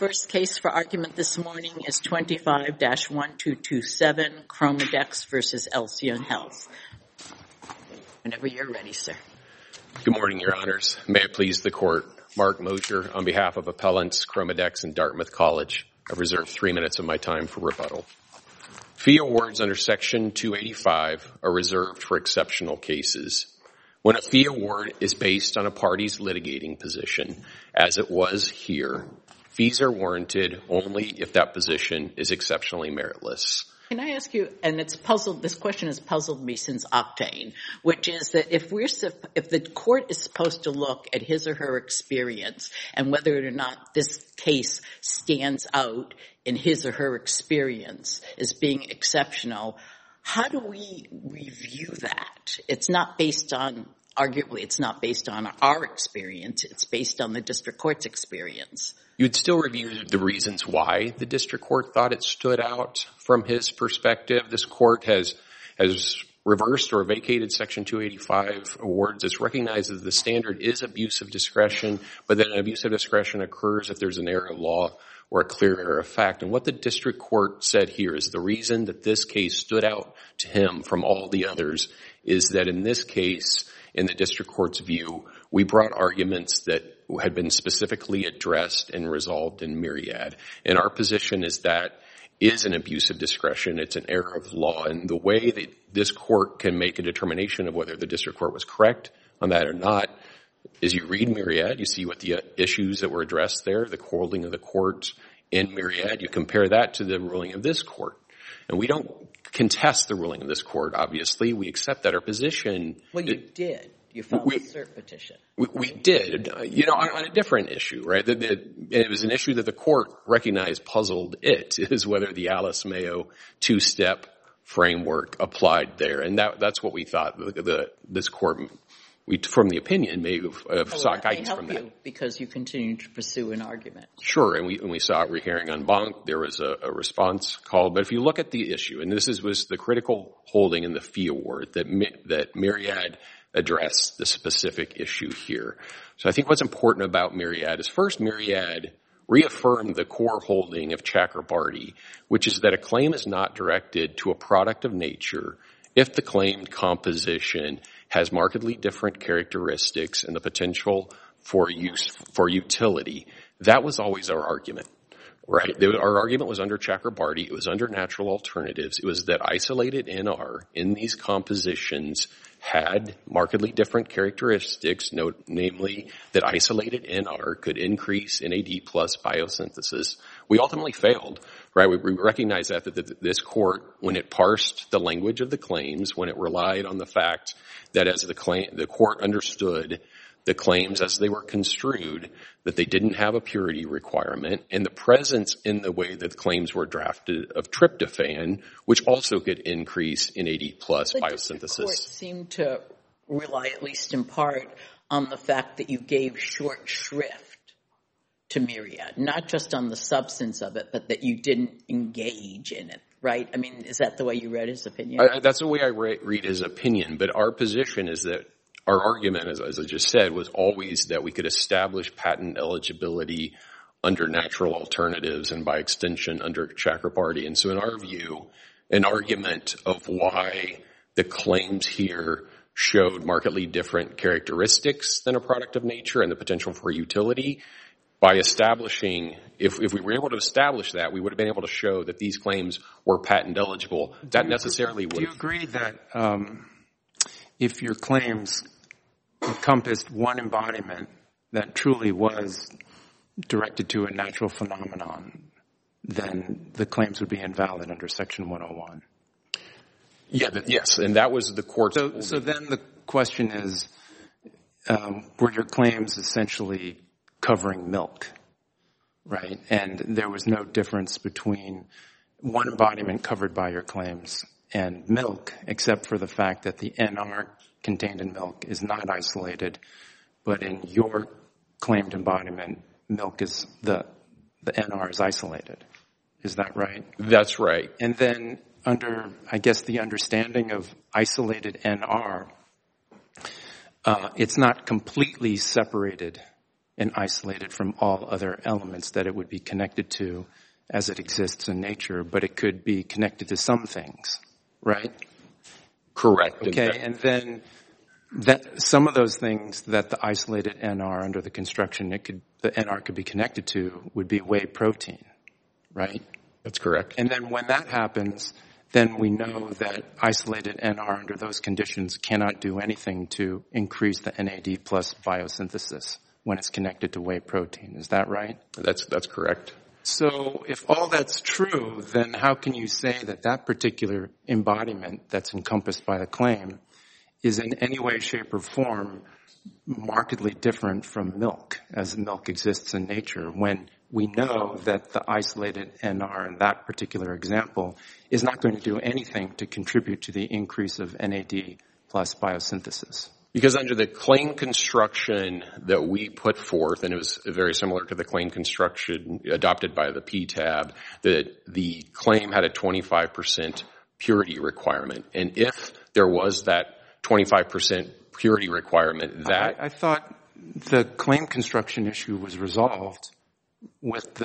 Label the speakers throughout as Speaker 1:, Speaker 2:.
Speaker 1: First case for argument this morning is 25-1227, Chromadex versus Elsion Health. Whenever you're ready, sir.
Speaker 2: Good morning, Your Honors. May it please the Court. Mark Mosier, on behalf of appellants Chromadex and Dartmouth College, I've reserved 3 minutes of my time for rebuttal. Fee awards under Section 285 are reserved for exceptional cases. When a fee award is based on a party's litigating position, as it was here, fees are warranted only if that position is exceptionally meritless.
Speaker 1: Can I ask you, and this question has puzzled me since Octane, which is that if the court is supposed to look at his or her experience and whether or not this case stands out in his or her experience as being exceptional, how do we review that? Arguably, it's not based on our experience. It's based on the district court's experience.
Speaker 2: You'd still review the reasons why the district court thought it stood out from his perspective. This court has reversed or vacated Section 285 awards. It recognizes the standard is abuse of discretion, but that an abuse of discretion occurs if there's an error of law or a clear error of fact. And what the district court said here is the reason that this case stood out to him from all the others is that in this case, in the district court's view, we brought arguments that had been specifically addressed and resolved in Myriad. And our position is that is an abuse of discretion. It's an error of law. And the way that this court can make a determination of whether the district court was correct on that or not is you read Myriad, you see what the issues that were addressed there, the holding of the court in Myriad, you compare that to the ruling of this court. And we don't contest the ruling of this court, obviously. We accept that our position...
Speaker 1: Well, you did. You filed a cert petition.
Speaker 2: We did, on a different issue, right? It was an issue that the court recognized puzzled it, is whether the Alice Mayo two-step framework applied there. And that's what we thought this court, from the opinion, may have sought guidance from that.
Speaker 1: Help you because you continue to pursue an argument.
Speaker 2: Sure, and we saw a rehearing en banc. There was a response called. But if you look at the issue, and this was the critical holding in the fee award, that Myriad address the specific issue here. So I think what's important about Myriad is first, Myriad reaffirmed the core holding of Chakrabarty, which is that a claim is not directed to a product of nature if the claimed composition has markedly different characteristics and the potential for utility. That was always our argument, right? Our argument was under Chakrabarty. It was under natural alternatives. It was that isolated NR in these compositions had markedly different characteristics, namely that isolated NR could increase NAD plus biosynthesis. We ultimately failed, right? We recognize that this court, when it parsed the language of the claims, when it relied on the fact that as the court understood the claims as they were construed, that they didn't have a purity requirement, and the presence in the way that the claims were drafted of tryptophan, which also could increase NAD plus biosynthesis. The court
Speaker 1: seemed to rely, at least in part, on the fact that you gave short shrift to Myriad, not just on the substance of it, but that you didn't engage in it, right? I mean, is that the way you read his opinion?
Speaker 2: That's the way I read his opinion, but our position is that our argument, as I just said, was always that we could establish patent eligibility under natural alternatives and by extension under Chakrabarty. And so in our view, an argument of why the claims here showed markedly different characteristics than a product of nature and the potential for utility, by establishing, if we were able to establish that, we would have been able to show that these claims were patent eligible. That necessarily would.
Speaker 3: Do you agree that if your claims encompassed one embodiment that truly was directed to a natural phenomenon, then the claims would be invalid under Section 101?
Speaker 2: Yes, and that was the court's...
Speaker 3: So then the question is, were your claims essentially covering milk, right? And there was no difference between one embodiment covered by your claims and milk, except for the fact that the NR contained in milk is not isolated, but in your claimed embodiment, milk is the NR is isolated. Is that right?
Speaker 2: That's right.
Speaker 3: And then under, I guess, the understanding of isolated NR, it's not completely separated and isolated from all other elements that it would be connected to as it exists in nature, but it could be connected to some things, right?
Speaker 2: Correct.
Speaker 3: Okay, and then some of those things that the isolated NR under the construction, the NR could be connected to would be whey protein, right?
Speaker 2: That's correct.
Speaker 3: And then when that happens, then we know that isolated NR under those conditions cannot do anything to increase the NAD plus biosynthesis when it's connected to whey protein. Is that right?
Speaker 2: That's correct.
Speaker 3: So if all that's true, then how can you say that that particular embodiment that's encompassed by the claim is in any way, shape, or form markedly different from milk as milk exists in nature when we know that the isolated NR in that particular example is not going to do anything to contribute to the increase of NAD plus biosynthesis?
Speaker 2: Because under the claim construction that we put forth, and it was very similar to the claim construction adopted by the PTAB, that the claim had a 25% purity requirement. And if there was that 25% purity requirement, that...
Speaker 3: I thought the claim construction issue was resolved with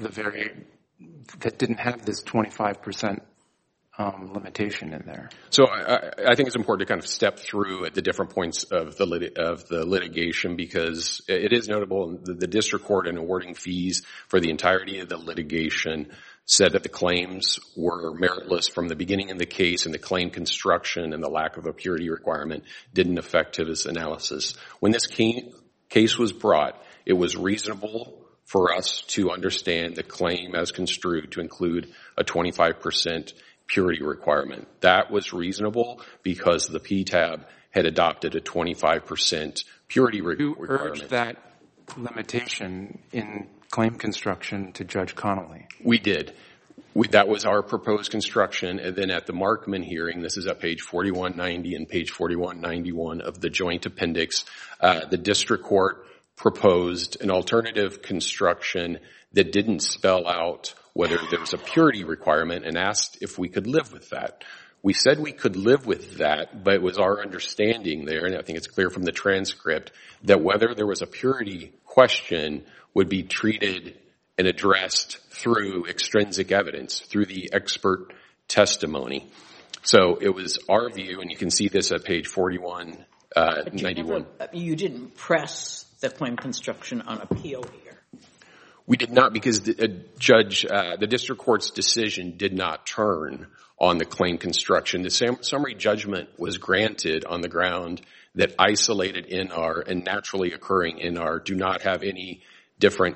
Speaker 3: that didn't have this 25% limitation in there.
Speaker 2: So I think it's important to kind of step through at the different points of the litigation, because it is notable the district court in awarding fees for the entirety of the litigation said that the claims were meritless from the beginning of the case, and the claim construction and the lack of a purity requirement didn't affect his analysis. When this case was brought, it was reasonable for us to understand the claim as construed to include a 25% purity requirement. That was reasonable because the PTAB had adopted a 25% purity requirement.
Speaker 3: You urged that limitation in claim construction to Judge Connolly.
Speaker 2: We did. That was our proposed construction. And then at the Markman hearing, this is at page 4190 and page 4191 of the joint appendix, the district court proposed an alternative construction that didn't spell out whether there was a purity requirement and asked if we could live with that. We said we could live with that, but it was our understanding there, and I think it's clear from the transcript, that whether there was a purity question would be treated and addressed through extrinsic evidence, through the expert testimony. So it was our view, and you can see this at page 4191.
Speaker 1: You didn't press the claim construction on appeal here.
Speaker 2: We did not, because the district court's decision did not turn on the claim construction. The summary judgment was granted on the ground that isolated NR and naturally occurring NR do not have any different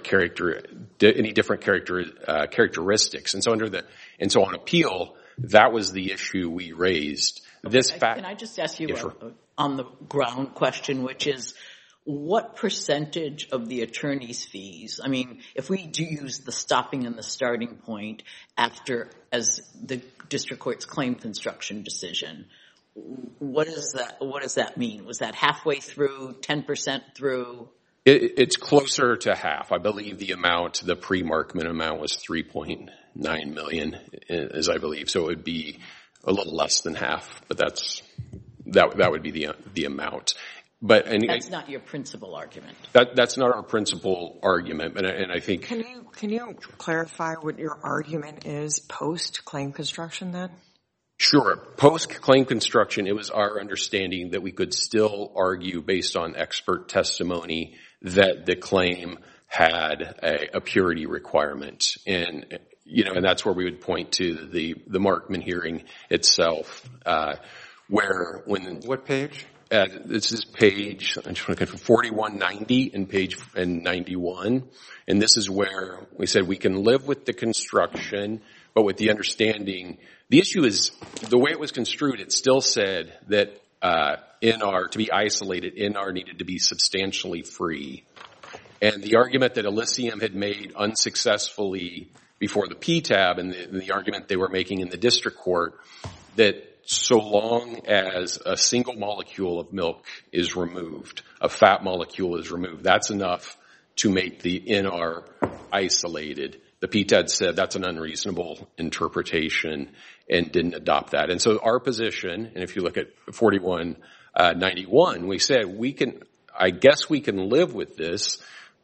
Speaker 2: characteristics. And so on appeal, that was the issue we raised.
Speaker 1: Can I just ask you on the ground question, which is, what percentage of the attorney's fees, I mean, if we do use the stopping and the starting point as the district court's claim construction decision, what does that mean? Was that halfway through, 10% through?
Speaker 2: It's closer to half. I believe the pre-Markman amount was $3.9 million, as I believe. So it would be a little less than half, but that would be the amount. But
Speaker 1: that's not your principal argument.
Speaker 2: That's not our principal argument, and I think.
Speaker 4: Can you clarify what your argument is post claim construction then?
Speaker 2: Sure. Post claim construction, it was our understanding that we could still argue based on expert testimony that the claim had a purity requirement, and that's where we would point to the Markman hearing itself, where when
Speaker 3: what page?
Speaker 2: This is page 4190 and page 91, and this is where we said we can live with the construction, but with the understanding. The issue is the way it was construed. It still said that NR to be isolated, NR needed to be substantially free, and the argument that Elysium had made unsuccessfully before the PTAB, and the argument they were making in the district court, that so long as a single molecule of milk is removed, a fat molecule is removed, that's enough to make the NR isolated. The PTAB said that's an unreasonable interpretation and didn't adopt that. And so our position, and if you look at 4191, we said I guess we can live with this,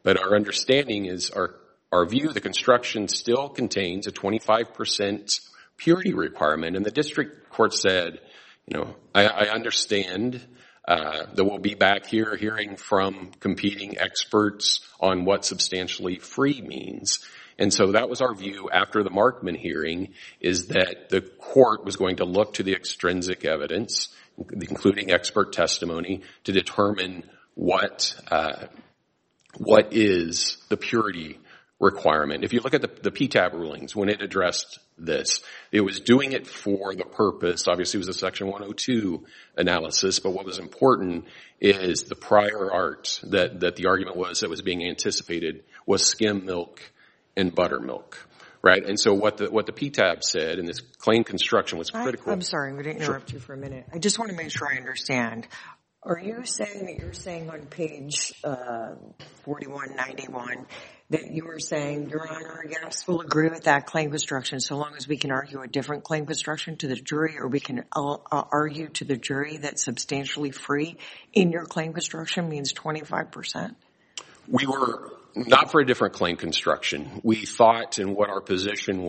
Speaker 2: But our understanding is our view, the construction still contains a 25% purity requirement. And the district court said, I understand that we'll be back here hearing from competing experts on what substantially free means. And so that was our view after the Markman hearing, is that the court was going to look to the extrinsic evidence, including expert testimony, to determine what is the purity requirement. If you look at the PTAB rulings, when it addressed this, it was doing it for the purpose, obviously it was a Section 102 analysis, but what was important is the prior art that the argument was that was being anticipated was skim milk and buttermilk, right? And so what the PTAB said, and this claim construction was critical.
Speaker 4: I'm sorry, I'm going to interrupt you for a minute. I just want to make sure I understand. Are you saying that you're saying on page 4191 that you were saying, Your Honor, yes, we'll agree with that claim construction so long as we can argue a different claim construction to the jury, or we can argue to the jury that substantially free in your claim construction means 25%?
Speaker 2: We were not for a different claim construction. We thought, and what our position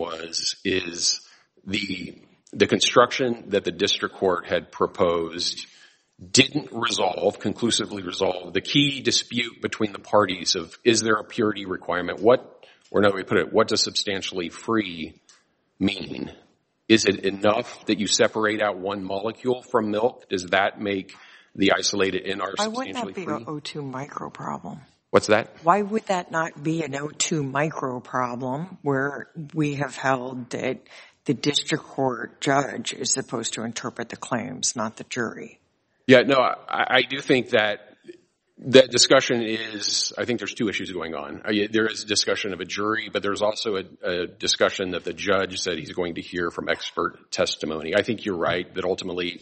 Speaker 2: is the construction that the district court had proposed didn't conclusively resolve the key dispute between the parties of, is there a purity requirement? What does substantially free mean? Is it enough that you separate out one molecule from milk? Does that make the isolated NR substantially free?
Speaker 4: Why wouldn't that be an O2 micro problem?
Speaker 2: What's that?
Speaker 4: Why would that not be an O2 micro problem where we have held that the district court judge is supposed to interpret the claims, not the jury?
Speaker 2: Yeah, no, I do think that discussion is, I think there's two issues going on. There is a discussion of a jury, but there's also a discussion that the judge said he's going to hear from expert testimony. I think you're right that ultimately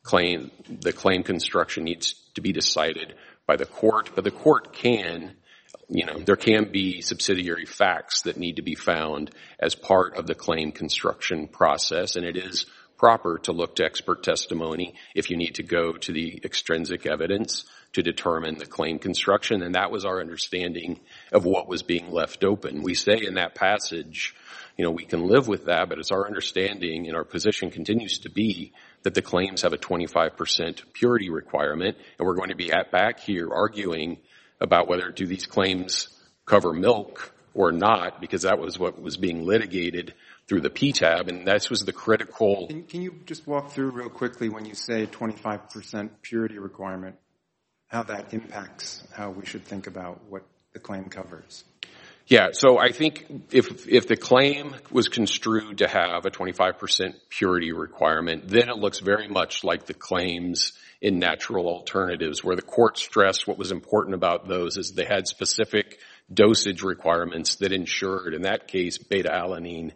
Speaker 2: the claim construction needs to be decided by the court, but the court can, there can be subsidiary facts that need to be found as part of the claim construction process, and it is proper to look to expert testimony if you need to go to the extrinsic evidence to determine the claim construction, and that was our understanding of what was being left open. We say in that passage, we can live with that, but it's our understanding and our position continues to be that the claims have a 25% purity requirement, and we're going to be back here arguing about whether do these claims cover milk or not, because that was what was being litigated through the PTAB, and this was the critical.
Speaker 3: Can you just walk through real quickly when you say 25% purity requirement, how that impacts how we should think about what the claim covers?
Speaker 2: Yeah, so I think if the claim was construed to have a 25% purity requirement, then it looks very much like the claims in natural alternatives, where the court stressed what was important about those is they had specific dosage requirements that ensured, in that case, beta-alanine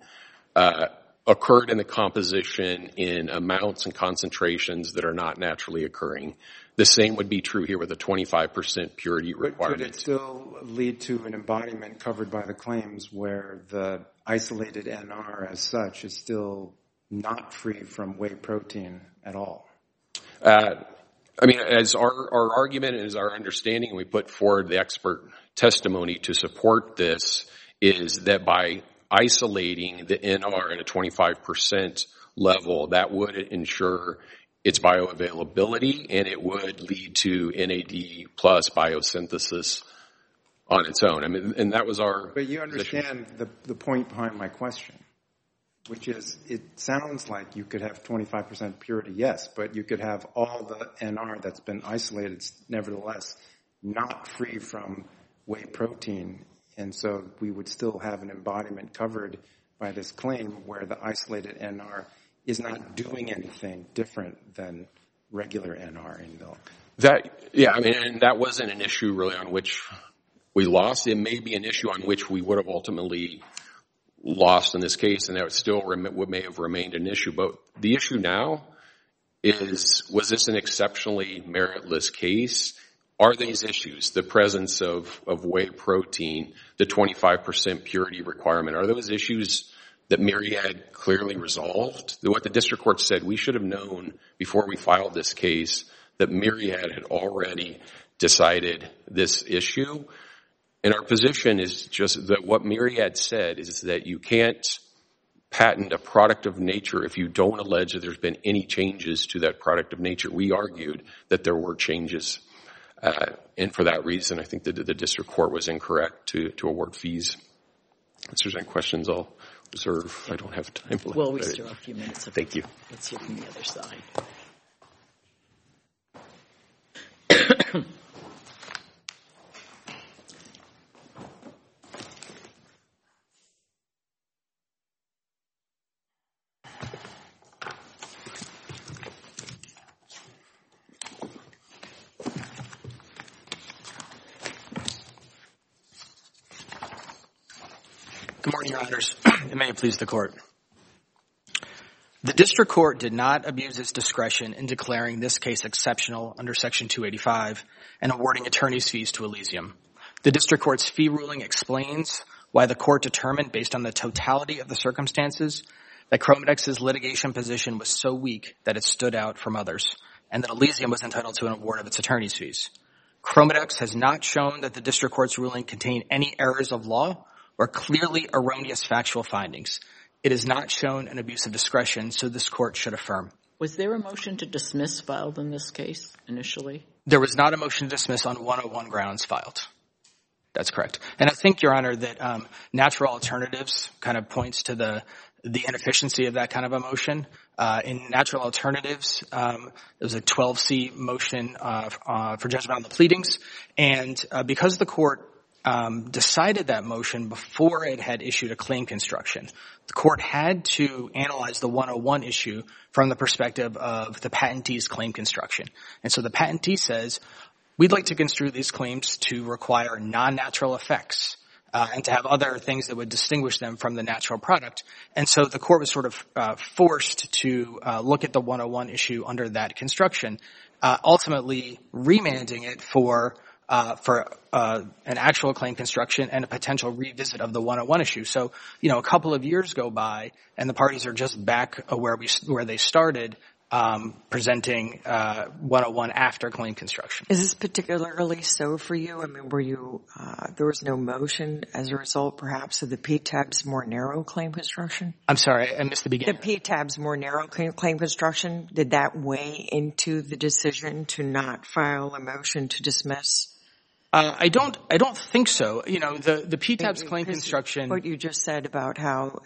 Speaker 2: occurred in the composition in amounts and concentrations that are not naturally occurring. The same would be true here with a 25% purity requirement.
Speaker 3: Could it still lead to an embodiment covered by the claims where the isolated NR as such is still not free from whey protein at all?
Speaker 2: As our argument and as our understanding, we put forward the expert testimony to support this, is that by isolating the NR at a 25% level, that would ensure its bioavailability, and it would lead to NAD plus biosynthesis on its own. And that was our
Speaker 3: But you understand the point behind my question, which is it sounds like you could have 25% purity, yes, but you could have all the NR that's been isolated, nevertheless, not free from whey protein. And so we would still have an embodiment covered by this claim where the isolated NR is not doing anything different than regular NR in milk.
Speaker 2: And that wasn't an issue really on which we lost. It may be an issue on which we would have ultimately lost in this case, and that still may have remained an issue. But the issue now is, was this an exceptionally meritless case? Are these issues, the presence of whey protein, the 25% purity requirement, are those issues that Myriad clearly resolved? What the district court said, we should have known before we filed this case that Myriad had already decided this issue. And our position is just that what Myriad said is that you can't patent a product of nature if you don't allege that there's been any changes to that product of nature. We argued that there were changes. And for that reason, I think that the district court was incorrect to award fees. If there's any questions, I'll reserve. I don't have time left.
Speaker 1: Well, we still have a few minutes.
Speaker 2: Thank you.
Speaker 1: Let's hear from the other side.
Speaker 5: Good morning, Your Honors, and may it please the Court. The district court did not abuse its discretion in declaring this case exceptional under Section 285 and awarding attorney's fees to Elysium. The district court's fee ruling explains why the court determined, based on the totality of the circumstances, that Chromedex's litigation position was so weak that it stood out from others, and that Elysium was entitled to an award of its attorney's fees. Chromedex has not shown that the district court's ruling contained any errors of law or clearly erroneous factual findings. It has not shown an abuse of discretion, so this court should affirm.
Speaker 1: Was there a motion to dismiss filed in this case initially?
Speaker 5: There was not a motion to dismiss on 101 grounds filed. That's correct. And I think, Your Honor, that natural alternatives kind of points to the inefficiency of that kind of a motion. In natural alternatives, there was a 12C motion for judgment on the pleadings, and because the court decided that motion before it had issued a claim construction, the court had to analyze the 101 issue from the perspective of the patentee's claim construction. And so the patentee says, we'd like to construe these claims to require non-natural effects and to have other things that would distinguish them from the natural product. And so the court was sort of forced to look at the 101 issue under that construction, ultimately remanding it for an actual claim construction and a potential revisit of the 101 issue. So, a couple of years go by and the parties are just back where they started, presenting 101 after claim construction.
Speaker 4: Is this particularly so for you? I mean, there was no motion as a result, perhaps, of the PTAB's more narrow claim construction?
Speaker 5: I'm sorry, I missed the beginning. The
Speaker 4: PTAB's more narrow claim construction, did that weigh into the decision to not file a motion to dismiss?
Speaker 5: I don't think so. The PTAB's claim construction.
Speaker 4: What you just said about how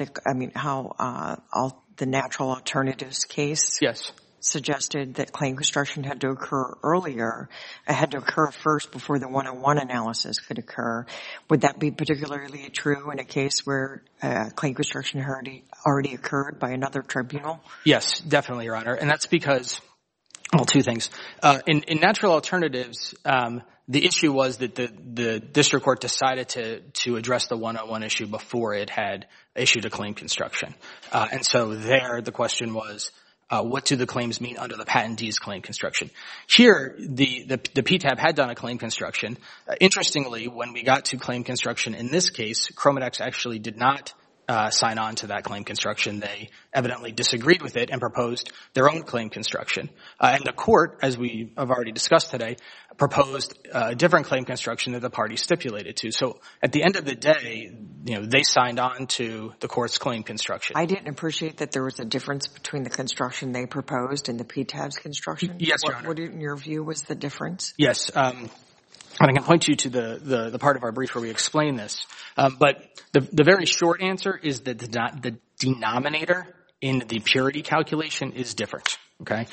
Speaker 4: the natural alternatives case.
Speaker 5: Yes.
Speaker 4: Suggested that claim construction had to occur earlier. It had to occur first before the 101 analysis could occur. Would that be particularly true in a case where claim construction already occurred by another tribunal?
Speaker 5: Yes, definitely, Your Honor. And that's because, two things. In natural alternatives, the issue was that the district court decided to address the 101 issue before it had issued a claim construction. And so there the question was, what do the claims mean under the patentee's claim construction? Here, the PTAB had done a claim construction. Interestingly, when we got to claim construction in this case, Chromedex actually did not sign on to that claim construction. They evidently disagreed with it and proposed their own claim construction. And the court, as we have already discussed today, proposed a different claim construction that the party stipulated to. So at the end of the day, they signed on to the court's claim construction.
Speaker 4: I didn't appreciate that there was a difference between the construction they proposed and the PTAB's construction.
Speaker 5: Yes, Your Honor.
Speaker 4: What in your view was the difference?
Speaker 5: Yes. And I can point you to the part of our brief where we explain this. But the very short answer is that the denominator in the purity calculation is different. Okay?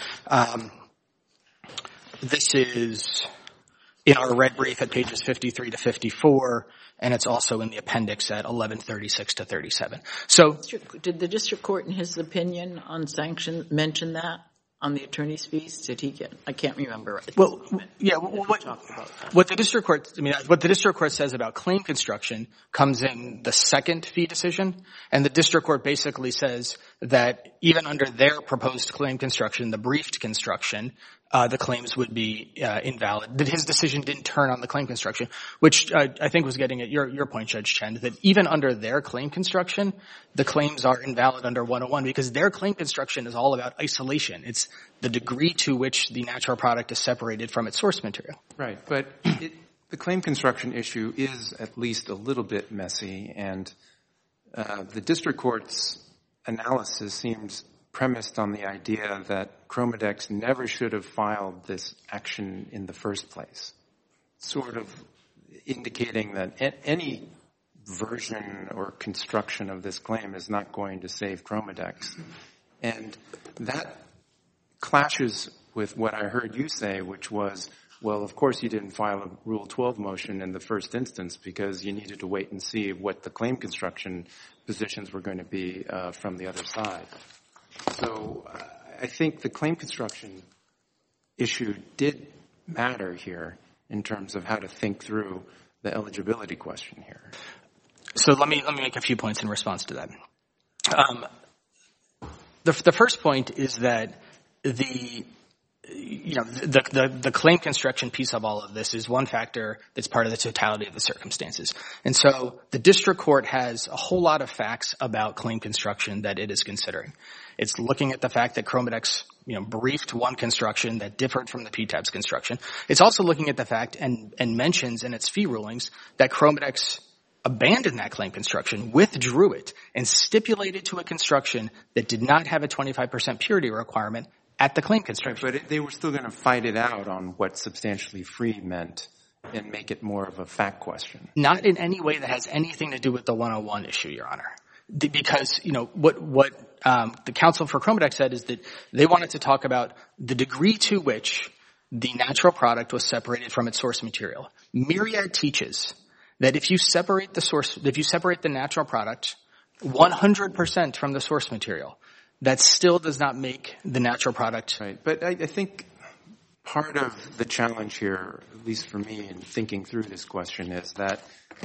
Speaker 5: This is in our red brief at pages 53 to 54, and it's also in the appendix at 1136 to 37. So,
Speaker 1: did the district court, in his opinion on sanction, mention that on the attorney's fees? Did he get? I can't remember.
Speaker 5: Well, yeah. What the district court says about claim construction comes in the second fee decision, and the district court basically says that even under their proposed claim construction, the briefed construction, the claims would be invalid. That his decision didn't turn on the claim construction, which I think was getting at your point, Judge Chen, that even under their claim construction, the claims are invalid under 101 because their claim construction is all about isolation. It's the degree to which the natural product is separated from its source material.
Speaker 3: Right, but The claim construction issue is at least a little bit messy, and the district court's analysis seems premised on the idea that Chromadex never should have filed this action in the first place, sort of indicating that any version or construction of this claim is not going to save Chromadex. And that clashes with what I heard you say, which was, well, of course you didn't file a Rule 12 motion in the first instance because you needed to wait and see what the claim construction positions were going to be from the other side. So I think the claim construction issue did matter here in terms of how to think through the eligibility question here.
Speaker 5: So let me make a few points in response to that. The first point is that the claim construction piece of all of this is one factor that's part of the totality of the circumstances. And so the district court has a whole lot of facts about claim construction that it is considering. It's looking at the fact that Chromadex, briefed one construction that differed from the PTAB's construction. It's also looking at the fact and mentions in its fee rulings that Chromadex abandoned that claim construction, withdrew it, and stipulated to a construction that did not have a 25% purity requirement at the claim construction.
Speaker 3: But they were still going to fight it out on what substantially free meant and make it more of a fact question.
Speaker 5: Not in any way that has anything to do with the 101 issue, Your Honor. Because, what the counsel for Chromadex said is that they wanted to talk about the degree to which the natural product was separated from its source material. Myriad teaches that if you separate the natural product 100% from the source material, that still does not make the natural product.
Speaker 3: Right. But I think part of the challenge here, at least for me in thinking through this question, is that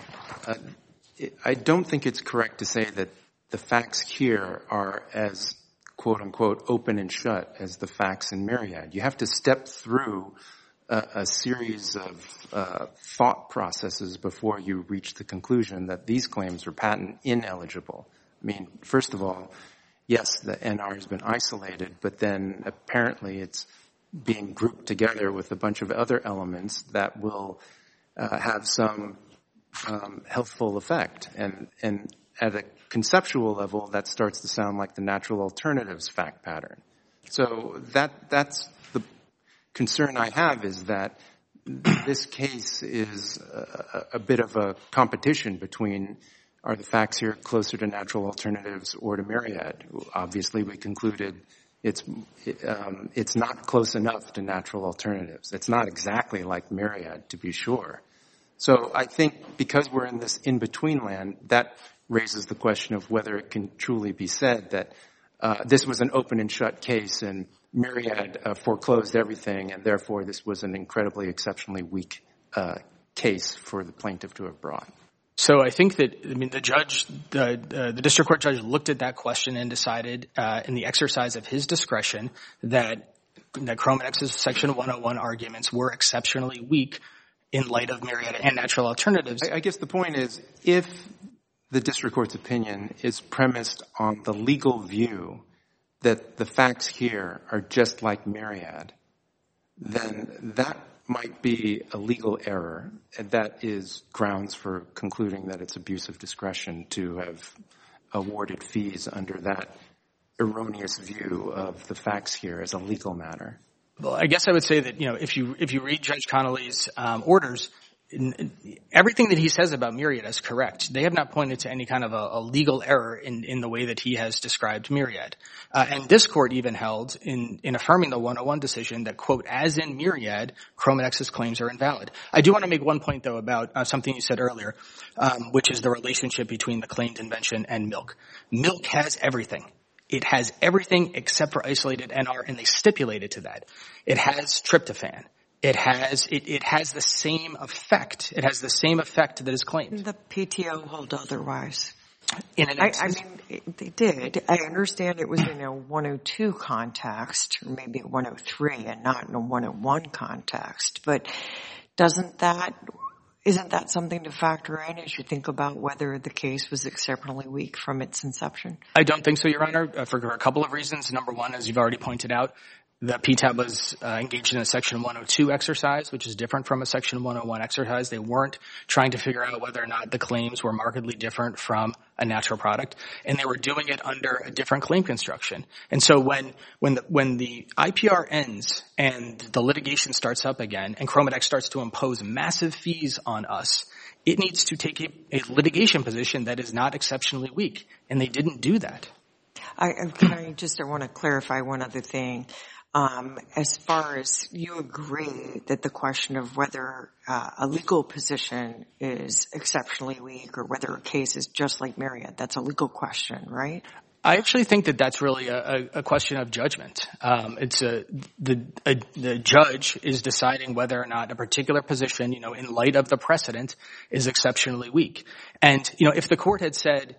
Speaker 3: I don't think it's correct to say that the facts here are as, quote unquote, open and shut as the facts in Myriad. You have to step through a series of thought processes before you reach the conclusion that these claims are patent ineligible. I mean, first of all, yes, the NR has been isolated, but then apparently it's being grouped together with a bunch of other elements that will have some healthful effect. And at a conceptual level, that starts to sound like the natural alternatives fact pattern. So that's the concern I have, is that this case is a bit of a competition between, are the facts here closer to natural alternatives or to Myriad? Obviously, we concluded it's not close enough to natural alternatives. It's not exactly like Myriad, to be sure. So I think because we're in this in-between land, that raises the question of whether it can truly be said that this was an open and shut case and Myriad foreclosed everything, and therefore this was an incredibly exceptionally weak case for the plaintiff to have brought.
Speaker 5: So I think that, the district court judge looked at that question and decided in the exercise of his discretion that Chromadex's Section 101 arguments were exceptionally weak in light of Myriad and natural alternatives.
Speaker 3: I guess the point is, if the district court's opinion is premised on the legal view that the facts here are just like Myriad, then that might be a legal error, and that is grounds for concluding that it's abuse of discretion to have awarded fees under that erroneous view of the facts here as a legal matter.
Speaker 5: Well, I guess I would say that, if you read Judge Connolly's orders, everything that he says about Myriad is correct. They have not pointed to any kind of a legal error in the way that he has described Myriad. And this court even held in affirming the 101 decision that, quote, as in Myriad, Chromadex's claims are invalid. I do want to make one point, though, about something you said earlier, which is the relationship between the claimed invention and milk. Milk has everything. It has everything except for isolated NR, and they stipulated to that. It has tryptophan. It has the same effect. It has the same effect that is claimed.
Speaker 4: The PTO hold otherwise.
Speaker 5: In an instance.
Speaker 4: They did. I understand it was in a 102 context, or maybe a 103, and not in a 101 context. But isn't that something to factor in as you think about whether the case was exceptionally weak from its inception?
Speaker 5: I don't think so, Your Honor, for a couple of reasons. Number one, as you've already pointed out, the PTAB was engaged in a Section 102 exercise, which is different from a Section 101 exercise. They weren't trying to figure out whether or not the claims were markedly different from a natural product, and they were doing it under a different claim construction. And so when the IPR ends and the litigation starts up again and Chromadex starts to impose massive fees on us, it needs to take a litigation position that is not exceptionally weak, and they didn't do that.
Speaker 4: I want to clarify one other thing. As far as you agree that the question of whether a legal position is exceptionally weak or whether a case is just like Myriad, that's a legal question, right?
Speaker 5: I actually think that that's really a question of judgment. The judge is deciding whether or not a particular position, in light of the precedent, is exceptionally weak. And, if the court had said,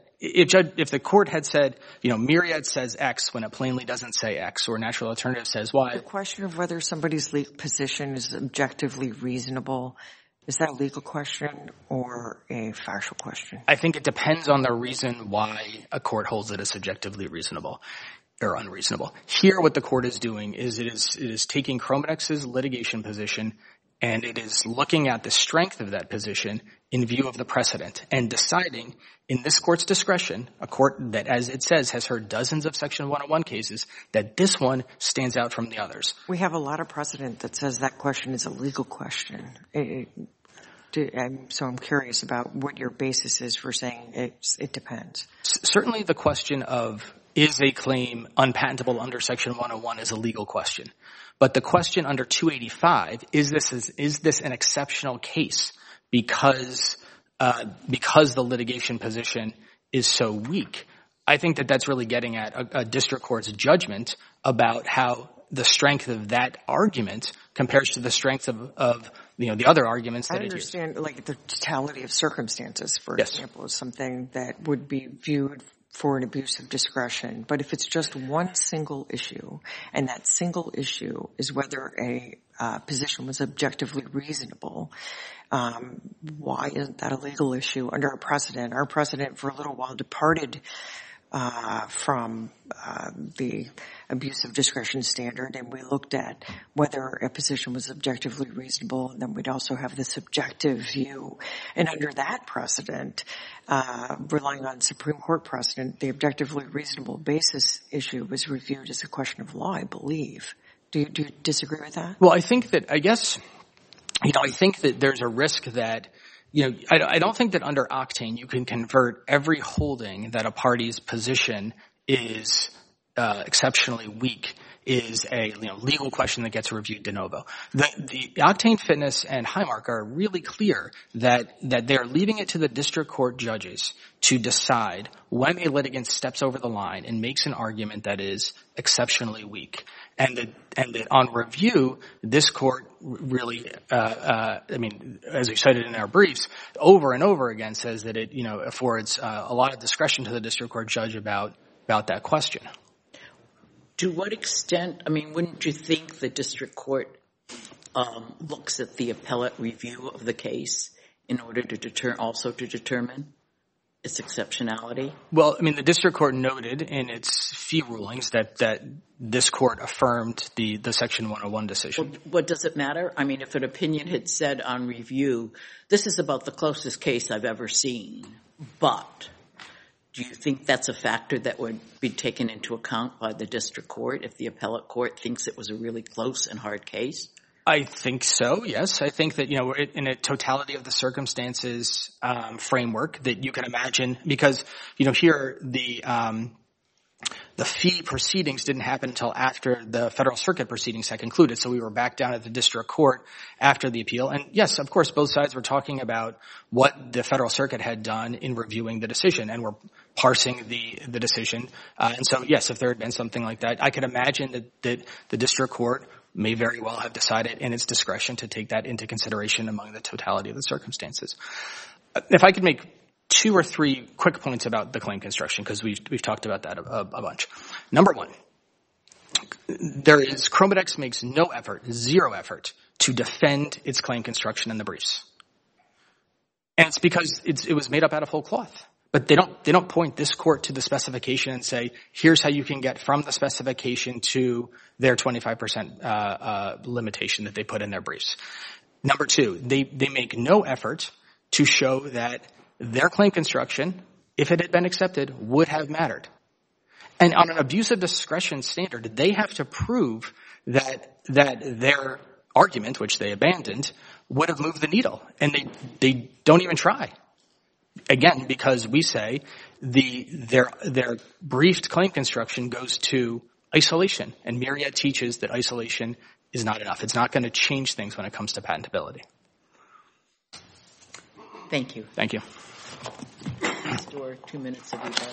Speaker 5: Myriad says X when it plainly doesn't say X, or Natural Alternative says Y.
Speaker 4: The question of whether somebody's legal position is objectively reasonable, is that a legal question or a factual question?
Speaker 5: I think it depends on the reason why a court holds it as subjectively reasonable or unreasonable. Here, what the court is doing is it is taking Chromadex's litigation position and it is looking at the strength of that position in view of the precedent and deciding in this court's discretion, a court that, as it says, has heard dozens of Section 101 cases, that this one stands out from the others.
Speaker 4: We have a lot of precedent that says that question is a legal question. So I'm curious about what your basis is for saying it depends.
Speaker 5: Certainly the question of is a claim unpatentable under Section 101 is a legal question. But the question under 285, is this an exceptional case because the litigation position is so weak? I think that that's really getting at a district court's judgment about how the strength of that argument compares to the strength of the other arguments that it used.
Speaker 4: I understand, like the totality of circumstances, for example, is something that would be viewed for an abuse of discretion. But if it's just one single issue, and that single issue is whether a position was objectively reasonable, why isn't that a legal issue under a precedent? Our precedent for a little while departed from the abuse of discretion standard, and we looked at whether a position was objectively reasonable, and then we'd also have the subjective view. And under that precedent, relying on Supreme Court precedent, the objectively reasonable basis issue was reviewed as a question of law, I believe. Do you disagree with that?
Speaker 5: Well, I think that, I think that there's a risk that I don't think that under Octane you can convert every holding that a party's position is exceptionally weak is a legal question that gets reviewed de novo. The Octane Fitness and Highmark are really clear that they're leaving it to the district court judges to decide when a litigant steps over the line and makes an argument that is exceptionally weak. And that on review, this court really, as we cited in our briefs, over and over again says that it, affords a lot of discretion to the district court judge about that question.
Speaker 1: To what extent, wouldn't you think the district court looks at the appellate review of the case in order to determine its exceptionality?
Speaker 5: Well, the district court noted in its fee rulings that this court affirmed the Section 101 decision.
Speaker 1: Well, what does it matter? If an opinion had said on review, this is about the closest case I've ever seen, but do you think that's a factor that would be taken into account by the district court if the appellate court thinks it was a really close and hard case?
Speaker 5: I think so, yes. I think that, in a totality of the circumstances framework that you can imagine, because, here the fee proceedings didn't happen until after the Federal Circuit proceedings had concluded. So we were back down at the district court after the appeal. And yes, of course, both sides were talking about what the Federal Circuit had done in reviewing the decision and were parsing the decision. And so, yes, if there had been something like that, I could imagine that the district court may very well have decided in its discretion to take that into consideration among the totality of the circumstances. If I could make 2 or 3 quick points about the claim construction, because we've talked about that a bunch. Number one, Chromadex makes no effort, zero effort, to defend its claim construction in the briefs. And it's because it was made up out of whole cloth. But they don't point this court to the specification and say, here's how you can get from the specification to their 25% limitation that they put in their briefs. Number two, they make no effort to show that their claim construction, if it had been accepted, would have mattered. And on an abuse of discretion standard, they have to prove that their argument, which they abandoned, would have moved the needle. And they don't even try. Again, because we say their briefed claim construction goes to isolation, and Myriad teaches that isolation is not enough. It's not going to change things when it comes to patentability.
Speaker 1: Thank you.
Speaker 5: Thank you.
Speaker 1: Restore 2 minutes of rebuttal.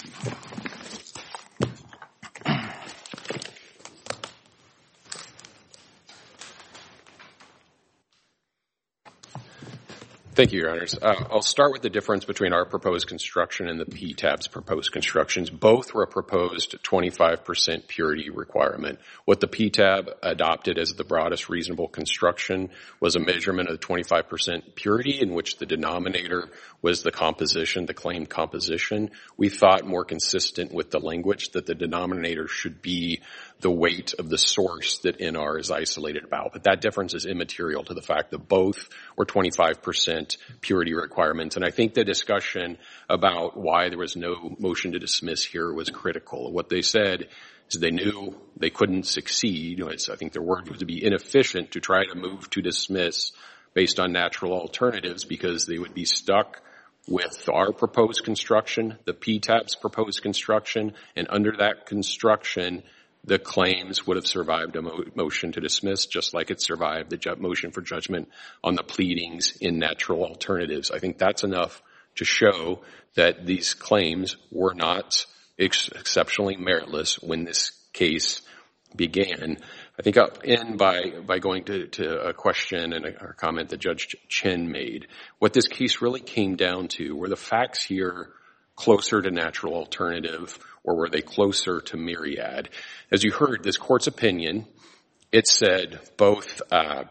Speaker 2: Thank you, Your Honors. I'll start with the difference between our proposed construction and the PTAB's proposed constructions. Both were a proposed 25% purity requirement. What the PTAB adopted as the broadest reasonable construction was a measurement of 25% purity in which the denominator was the composition, the claimed composition. We thought more consistent with the language that the denominator should be the weight of the source that NR is isolated about. But that difference is immaterial to the fact that both were 25% purity requirements. And I think the discussion about why there was no motion to dismiss here was critical. What they said is they knew they couldn't succeed. I think their word was to be inefficient to try to move to dismiss based on natural alternatives because they would be stuck with our proposed construction, the PTAB's proposed construction, and under that construction, the claims would have survived a motion to dismiss, just like it survived the motion for judgment on the pleadings in natural alternatives. I think that's enough to show that these claims were not exceptionally meritless when this case began. I think I'll end by going to a question and a comment that Judge Chen made. What this case really came down to were the facts here closer to natural alternative, or were they closer to Myriad? As you heard, this court's opinion, it said both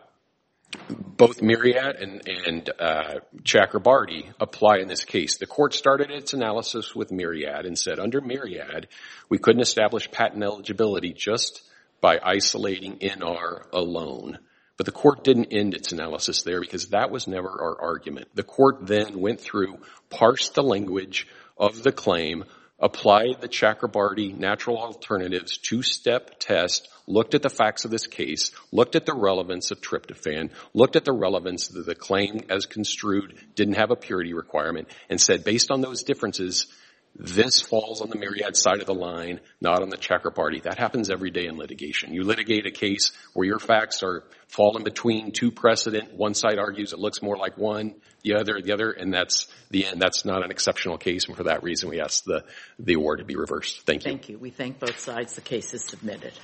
Speaker 2: Myriad and Chakrabarty apply in this case. The court started its analysis with Myriad and said under Myriad, we couldn't establish patent eligibility just by isolating NR alone. But the court didn't end its analysis there because that was never our argument. The court then went through, parsed the language of the claim, applied the Chakrabarty natural alternatives two-step test, looked at the facts of this case, looked at the relevance of tryptophan, looked at the relevance that the claim as construed didn't have a purity requirement, and said based on those differences, this falls on the Myriad side of the line, not on the Chakrabarty. That happens every day in litigation. You litigate a case where your facts are falling between two precedent. One side argues it looks more like one, the other, and that's the end. That's not an exceptional case, and for that reason we ask the award to be reversed. Thank you.
Speaker 1: Thank you. We thank both sides. The case is submitted.